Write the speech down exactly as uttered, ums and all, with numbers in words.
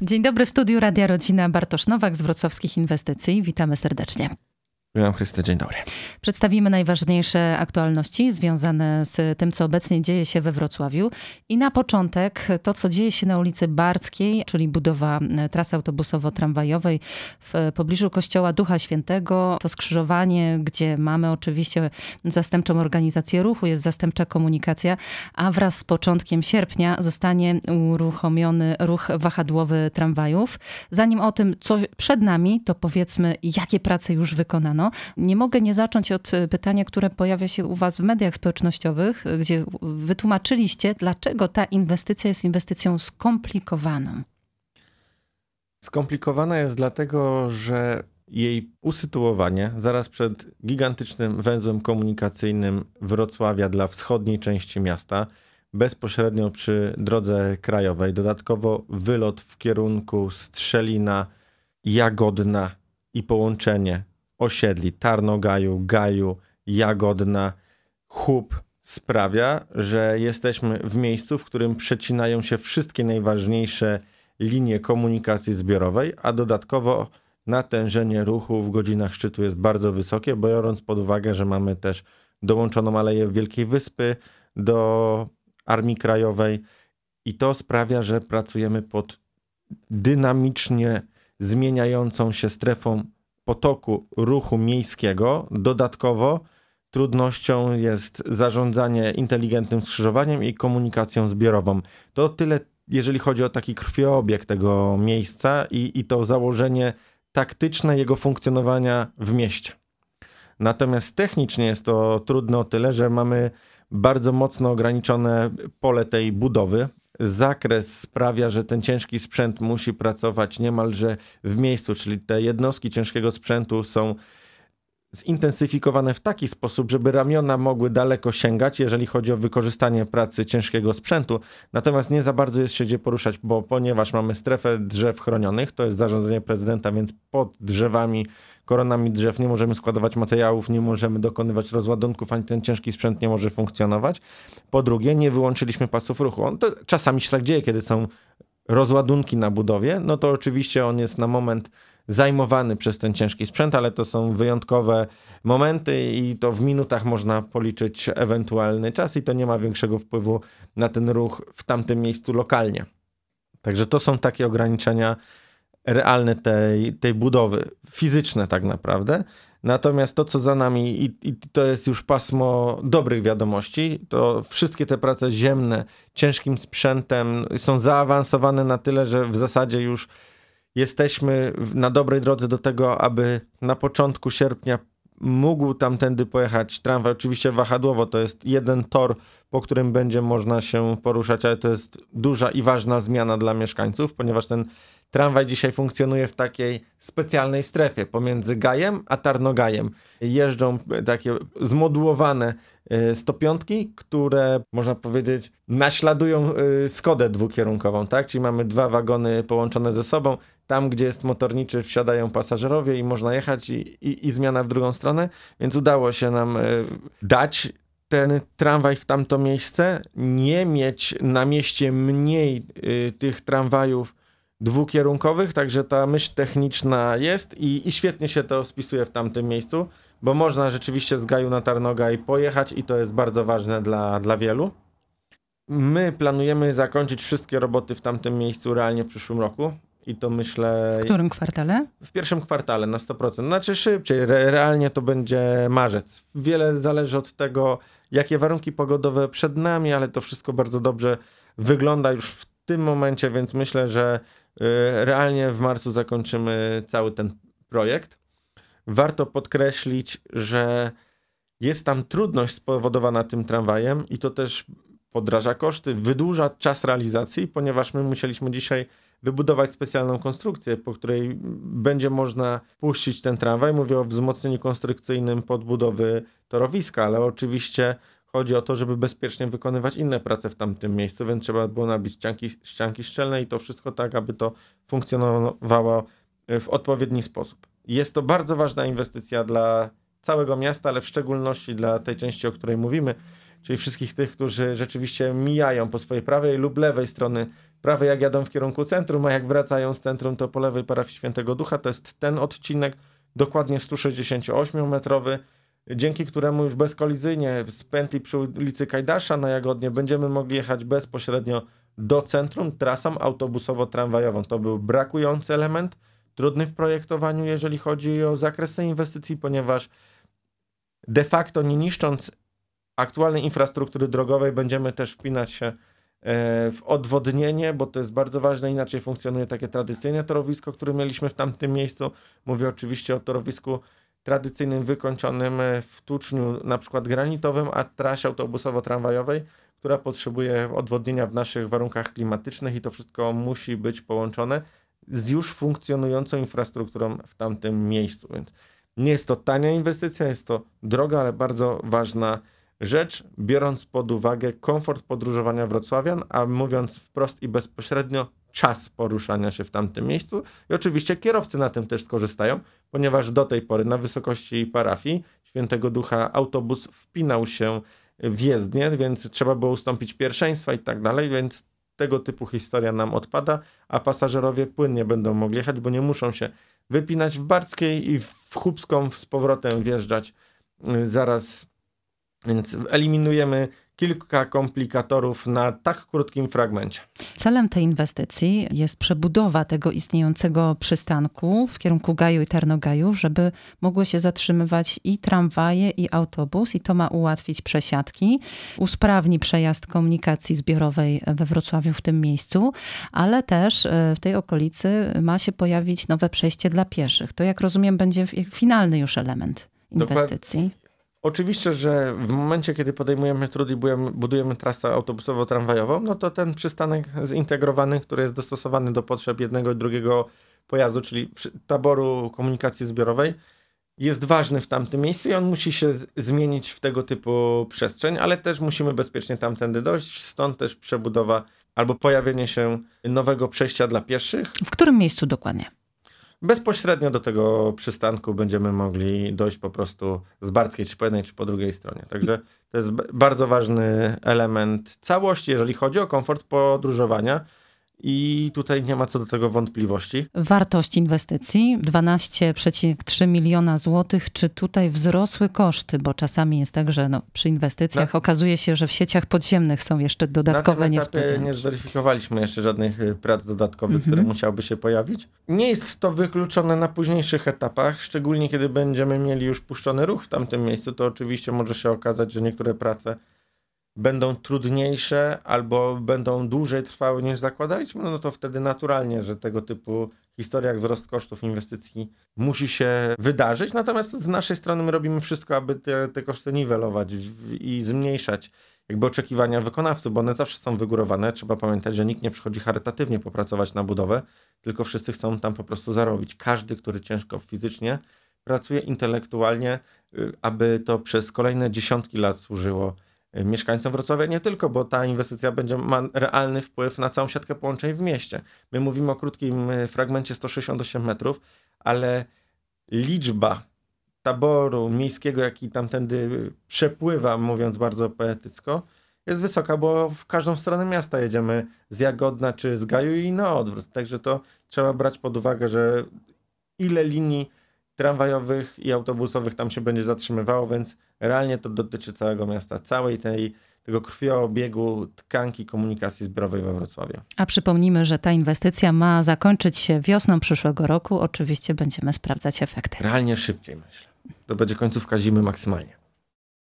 Dzień dobry, w studiu Radia Rodzina Bartosz Nowak z Wrocławskich Inwestycji. Witamy serdecznie. Witam Chryste, dzień dobry. Przedstawimy najważniejsze aktualności związane z tym, co obecnie dzieje się we Wrocławiu. I na początek to, co dzieje się na ulicy Bardzkiej, czyli budowa trasy autobusowo-tramwajowej w pobliżu kościoła Ducha Świętego. To skrzyżowanie, gdzie mamy oczywiście zastępczą organizację ruchu, jest zastępcza komunikacja, a wraz z początkiem sierpnia zostanie uruchomiony ruch wahadłowy tramwajów. Zanim o tym, co przed nami, to powiedzmy, jakie prace już wykonano. Nie mogę nie zacząć od pytania, które pojawia się u was w mediach społecznościowych, gdzie wytłumaczyliście, dlaczego ta inwestycja jest inwestycją skomplikowaną. Skomplikowana jest dlatego, że jej usytuowanie zaraz przed gigantycznym węzłem komunikacyjnym Wrocławia dla wschodniej części miasta, bezpośrednio przy drodze krajowej, dodatkowo wylot w kierunku Strzelina, Jagodna i połączenie osiedli Tarnogaju, Gaju, Jagodna, Chób sprawia, że jesteśmy w miejscu, w którym przecinają się wszystkie najważniejsze linie komunikacji zbiorowej, a dodatkowo natężenie ruchu w godzinach szczytu jest bardzo wysokie, biorąc pod uwagę, że mamy też dołączoną Aleję Wielkiej Wyspy do Armii Krajowej i to sprawia, że pracujemy pod dynamicznie zmieniającą się strefą potoku ruchu miejskiego. Dodatkowo trudnością jest zarządzanie inteligentnym skrzyżowaniem i komunikacją zbiorową. To tyle, jeżeli chodzi o taki krwiobieg tego miejsca i, i to założenie taktyczne jego funkcjonowania w mieście. Natomiast technicznie jest to trudno o tyle, że mamy bardzo mocno ograniczone pole tej budowy. Zakres sprawia, że ten ciężki sprzęt musi pracować niemalże w miejscu, czyli te jednostki ciężkiego sprzętu są zintensyfikowane w taki sposób, żeby ramiona mogły daleko sięgać, jeżeli chodzi o wykorzystanie pracy ciężkiego sprzętu. Natomiast nie za bardzo jest się gdzie poruszać, bo ponieważ mamy strefę drzew chronionych, to jest zarządzenie prezydenta, więc pod drzewami, koronami drzew nie możemy składować materiałów, nie możemy dokonywać rozładunków, ani ten ciężki sprzęt nie może funkcjonować. Po drugie, nie wyłączyliśmy pasów ruchu. On to czasami się tak dzieje, kiedy są rozładunki na budowie, no to oczywiście on jest na moment zajmowany przez ten ciężki sprzęt, ale to są wyjątkowe momenty i to w minutach można policzyć ewentualny czas i to nie ma większego wpływu na ten ruch w tamtym miejscu lokalnie. Także to są takie ograniczenia realne tej, tej budowy, fizyczne tak naprawdę. Natomiast to, co za nami i, i to jest już pasmo dobrych wiadomości, to wszystkie te prace ziemne ciężkim sprzętem są zaawansowane na tyle, że w zasadzie już jesteśmy na dobrej drodze do tego, aby na początku sierpnia mógł tamtędy pojechać tramwaj. Oczywiście wahadłowo to jest jeden tor, po którym będzie można się poruszać, ale to jest duża i ważna zmiana dla mieszkańców, ponieważ ten tramwaj dzisiaj funkcjonuje w takiej specjalnej strefie pomiędzy Gajem a Tarnogajem. Jeżdżą takie zmodułowane stopiątki, które można powiedzieć naśladują Skodę dwukierunkową, tak? Czyli mamy dwa wagony połączone ze sobą. Tam, gdzie jest motorniczy, wsiadają pasażerowie i można jechać i, i, i zmiana w drugą stronę. Więc udało się nam dać ten tramwaj w tamto miejsce, nie mieć na mieście mniej tych tramwajów dwukierunkowych, także ta myśl techniczna jest i, i świetnie się to spisuje w tamtym miejscu, bo można rzeczywiście z Gaju na Tarnogaj pojechać i to jest bardzo ważne dla, dla wielu. My planujemy zakończyć wszystkie roboty w tamtym miejscu realnie w przyszłym roku i to myślę... W którym kwartale? W pierwszym kwartale na sto procent, znaczy szybciej, Re, realnie to będzie marzec. Wiele zależy od tego, jakie warunki pogodowe przed nami, ale to wszystko bardzo dobrze wygląda już w tym momencie, więc myślę, że realnie w marcu zakończymy cały ten projekt. Warto podkreślić, że jest tam trudność spowodowana tym tramwajem i to też podraża koszty, wydłuża czas realizacji, ponieważ my musieliśmy dzisiaj wybudować specjalną konstrukcję, po której będzie można puścić ten tramwaj. Mówię o wzmocnieniu konstrukcyjnym podbudowy torowiska, ale oczywiście chodzi o to, żeby bezpiecznie wykonywać inne prace w tamtym miejscu, więc trzeba było nabić ścianki, ścianki szczelne i to wszystko tak, aby to funkcjonowało w odpowiedni sposób. Jest to bardzo ważna inwestycja dla całego miasta, ale w szczególności dla tej części, o której mówimy, czyli wszystkich tych, którzy rzeczywiście mijają po swojej prawej lub lewej strony prawej jak jadą w kierunku centrum, a jak wracają z centrum, to po lewej parafii Świętego Ducha. To jest ten odcinek, dokładnie sto sześćdziesięcioośmiometrowy, dzięki któremu już bezkolizyjnie z pętli przy ulicy Kajdasza na Jagodnie będziemy mogli jechać bezpośrednio do centrum trasą autobusowo-tramwajową. To był brakujący element, trudny w projektowaniu, jeżeli chodzi o zakres tej inwestycji, ponieważ de facto nie niszcząc aktualnej infrastruktury drogowej będziemy też wpinać się w odwodnienie, bo to jest bardzo ważne, inaczej funkcjonuje takie tradycyjne torowisko, które mieliśmy w tamtym miejscu. Mówię oczywiście o torowisku tradycyjnym, wykończonym w tuczniu, na przykład granitowym, a trasie autobusowo-tramwajowej, która potrzebuje odwodnienia w naszych warunkach klimatycznych i to wszystko musi być połączone z już funkcjonującą infrastrukturą w tamtym miejscu. Więc nie jest to tania inwestycja, jest to droga, ale bardzo ważna rzecz, biorąc pod uwagę komfort podróżowania wrocławian, a mówiąc wprost i bezpośrednio, czas poruszania się w tamtym miejscu. I oczywiście kierowcy na tym też skorzystają, ponieważ do tej pory na wysokości parafii Świętego Ducha autobus wpinał się w jezdnię, więc trzeba było ustąpić pierwszeństwa i tak dalej, więc tego typu historia nam odpada, a pasażerowie płynnie będą mogli jechać, bo nie muszą się wypinać w Barckiej i w Chłupską z powrotem wjeżdżać zaraz. Więc eliminujemy kilka komplikatorów na tak krótkim fragmencie. Celem tej inwestycji jest przebudowa tego istniejącego przystanku w kierunku Gaju i Tarnogajów, żeby mogły się zatrzymywać i tramwaje, i autobus, i to ma ułatwić przesiadki, usprawni przejazd komunikacji zbiorowej we Wrocławiu w tym miejscu, ale też w tej okolicy ma się pojawić nowe przejście dla pieszych. To, jak rozumiem, będzie finalny już element inwestycji. Dokładnie. Oczywiście, że w momencie, kiedy podejmujemy trud i budujemy, budujemy trasę autobusowo-tramwajową, no to ten przystanek zintegrowany, który jest dostosowany do potrzeb jednego i drugiego pojazdu, czyli taboru komunikacji zbiorowej, jest ważny w tamtym miejscu i on musi się z- zmienić w tego typu przestrzeń, ale też musimy bezpiecznie tamtędy dojść, stąd też przebudowa albo pojawienie się nowego przejścia dla pieszych. W którym miejscu dokładnie? Bezpośrednio do tego przystanku będziemy mogli dojść po prostu z Barckiej, czy po jednej, czy po drugiej stronie. Także to jest b- bardzo ważny element całości, jeżeli chodzi o komfort podróżowania. I tutaj nie ma co do tego wątpliwości. Wartość inwestycji dwanaście przecinek trzy miliona złotych. Czy tutaj wzrosły koszty? Bo czasami jest tak, że no, przy inwestycjach Na- okazuje się, że w sieciach podziemnych są jeszcze dodatkowe Na tym etapie niespodzianki. nie zweryfikowaliśmy jeszcze żadnych y, prac dodatkowych, Mhm. które musiałyby się pojawić. Nie jest to wykluczone na późniejszych etapach, szczególnie kiedy będziemy mieli już puszczony ruch w tamtym miejscu, to oczywiście może się okazać, że niektóre prace będą trudniejsze albo będą dłużej trwały niż zakładaliśmy, no to wtedy naturalnie, że tego typu historia jak wzrost kosztów inwestycji musi się wydarzyć. Natomiast z naszej strony my robimy wszystko, aby te, te koszty niwelować w- i zmniejszać jakby oczekiwania wykonawców, bo one zawsze są wygórowane. Trzeba pamiętać, że nikt nie przychodzi charytatywnie popracować na budowę, tylko wszyscy chcą tam po prostu zarobić. Każdy, który ciężko fizycznie pracuje intelektualnie, y, aby to przez kolejne dziesiątki lat służyło mieszkańcom Wrocławia, nie tylko, bo ta inwestycja będzie ma realny wpływ na całą siatkę połączeń w mieście. My mówimy o krótkim y, fragmencie sto sześćdziesiąt osiem metrów, ale liczba taboru miejskiego, jaki tamtędy przepływa, mówiąc bardzo poetycko, jest wysoka, bo w każdą stronę miasta jedziemy z Jagodna czy z Gaju i na odwrót. Także to trzeba brać pod uwagę, że ile linii tramwajowych i autobusowych tam się będzie zatrzymywało, więc realnie to dotyczy całego miasta, całej tej, tego krwiobiegu tkanki komunikacji zbiorowej we Wrocławiu. A przypomnijmy, że ta inwestycja ma zakończyć się wiosną przyszłego roku. Oczywiście będziemy sprawdzać efekty. Realnie szybciej, myślę. To będzie końcówka zimy maksymalnie.